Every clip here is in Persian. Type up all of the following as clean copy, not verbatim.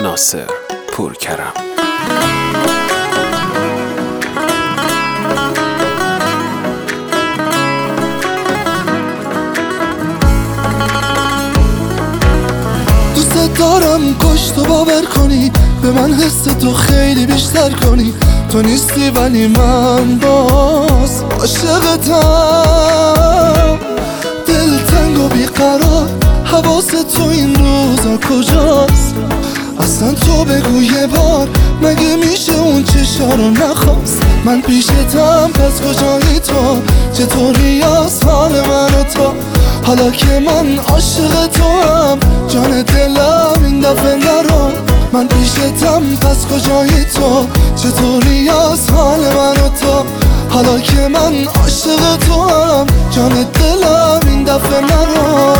ناصر پورکرم. دوست دارم کاش تو باور کنی، به من حس تو خیلی بیشتر کنی. تو نیستی ولی من باز عاشقتم، دلتنگ و بیقرار، حواست تو این روزا کجاست؟ اصلا تو بگو یه بار، مگه میشه اون چشا رو نخواست؟ من پیشتم پس کجایی تو؟ چطوری از حال من و تو؟ حالا که من عاشق تو هم، جان دلم این دفعه نرو. من پیشتم پس کجایی تو؟ چطوری از حال من و تو؟ حالا که من عاشق تو هم، جان دلم این دفعه نرو.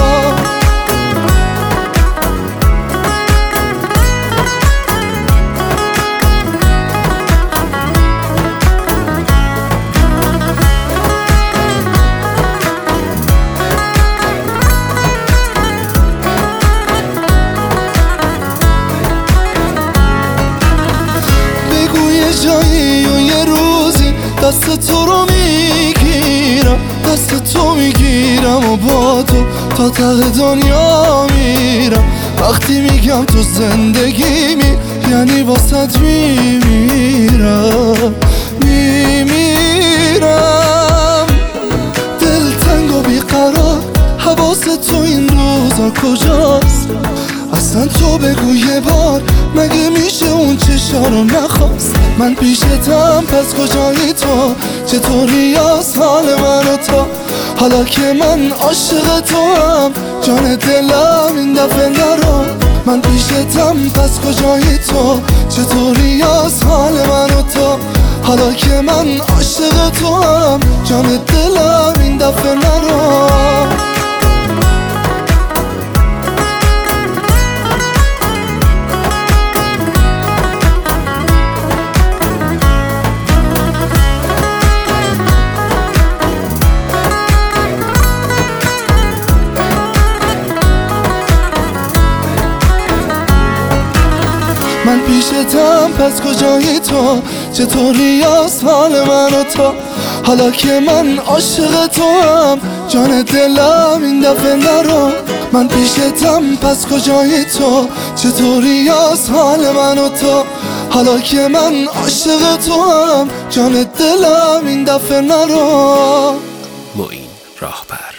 جایی و یه روزی دست تو رو میگیرم، دست تو میگیرم و با تو تا ته دنیا میرم. وقتی میگم تو زندگیمی یعنی واسط میمیرم، میمیرم. دلتنگ و بیقرار، حواست تو این روزا کجاست؟ اصلا تو بگو یه بار، مگه میشه اون چشا رو نخواست؟ من پیشتم پس کجایی تو؟ چطوری از حال من و تو؟ حالا که من عاشق تو هم، جان دلم این دفعه نرو. من پیشتم پس کجایی تو؟ چطوری از حال من و تو؟ حالا که من عاشق تو هم، جان دلم این دفعه نرو. من پیشتم پس کجایی تو؟ چطوری از حال من و تو؟ حالا که من عاشق تو هم، جان دلم این دفعه نرو. من پیشتم پس کجایی تو؟ چطوری از حال من و تو؟ حالا که من عاشق تو هم، جان دلم این دفعه نرو. معین راهبر.